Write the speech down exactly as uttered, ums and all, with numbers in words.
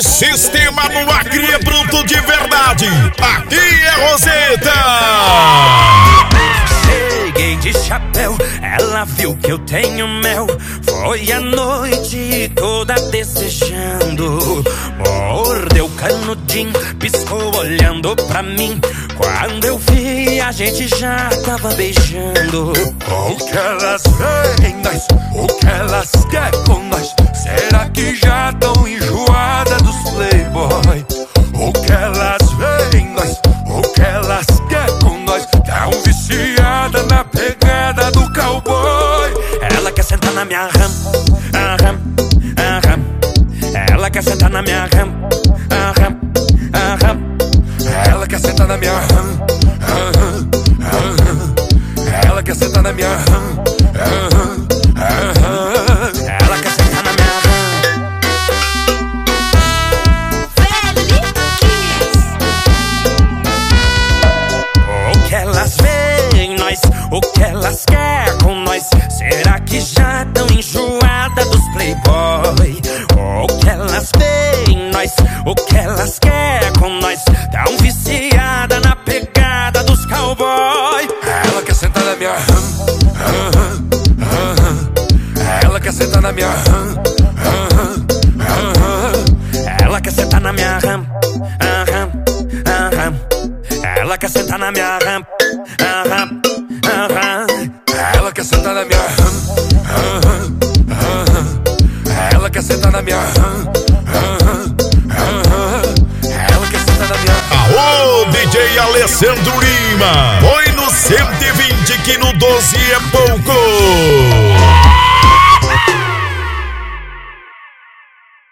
O sistema no Acre é bruto de verdade. Aqui é Roseta. Cheguei de chapéu, ela viu que eu tenho mel. Foi a noite toda desejando. Mordeu canudinho, piscou olhando pra mim. Quando eu vi, a gente já tava beijando. O que elas veem nós, o que elas querem com nós? Será que já tão enjoada dos playboy? O que elas veem nós, o que elas querem com nós? Tão viciada na pegada do cowboy. Ela quer sentar na minha ram, aham, aham. Ela quer sentar na minha ram, aham, aham. Ela quer sentar na minha ram, aham, aham. Ela quer sentar na minha ram, aham, aham. Ela quer sentar na minha ram. O que elas veem em nós, o que elas querem com nós? Será que já tão enjoada dos playboy? O que elas veem em nós, o que elas querem com nós? Tão viciada na pegada dos cowboy. Ela quer sentar na minha ram, aham, aham. Ela quer sentar na minha ram, aham, aham. Ela quer sentar na minha ram, aham, aham. Ela quer sentar na minha ram, aham, aham. Ela quer sentar na minha ram, aham, aham. Ela quer sentar na minha ram, aham, aham. Ela quer sentar na minha ram. Aô, D J Alessandro Lima. Põe no cento e vinte que no doze é pouco.